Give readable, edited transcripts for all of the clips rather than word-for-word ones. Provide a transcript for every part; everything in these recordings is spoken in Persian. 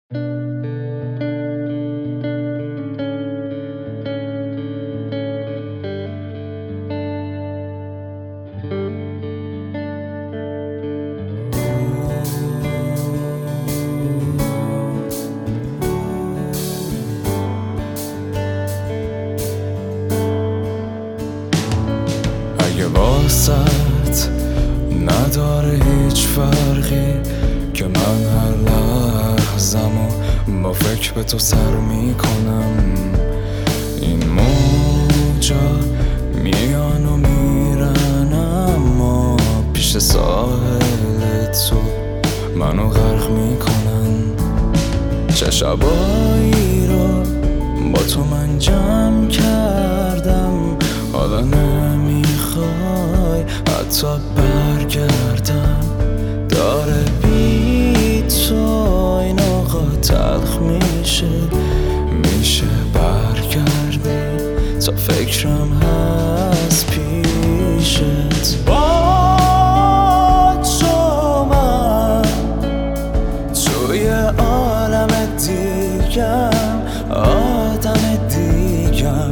اگه واسط نداره هیچ فرقی که من هر لحظمو با فکر به تو سر میکنم، این موجا میان و میرن اما پیش ساحل تو منو غرق میکنن. چه شبایی رو با تو من جمع کردم، حالا نمیخوای حتی برگردم. داره بی تو این آقا تلخ میشه برگردی تا فکرم هست پیشت. با تو من توی عالم دیگم، آدم دیگم.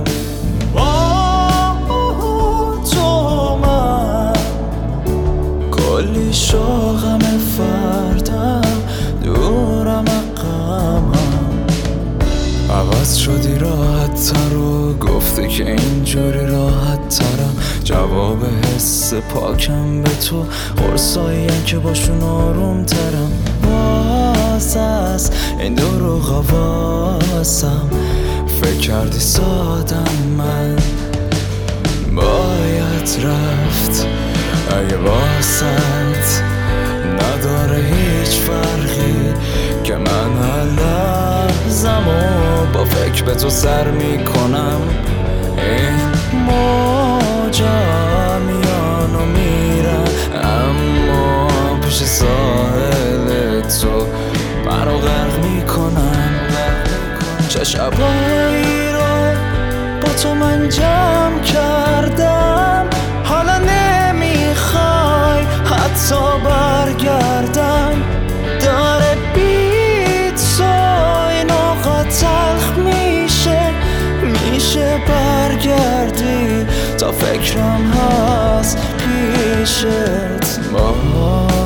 کلی شوقم فردم، دورم غمم. عوض شدی راحت تر و گفته که اینجوری راحت ترم. جواب حس پاکم به تو قرصایی که باشون آروم ترم. باز از این دروغا واسم فکر کردی سادم، من باید رفت. اگه واسط نداره هیچ فرقی که من هر لحظمو با فکر به تو سر میکنم، این موجا میان و میرن اما پیش ساحل تو منو غرق میکنن. چه شبایی رو با تو من جمع کردم، حالا نمیخوای حتی برگردم. داره بی تو این آقا تلخ میشه برگردی تا فکرم هست پیشت.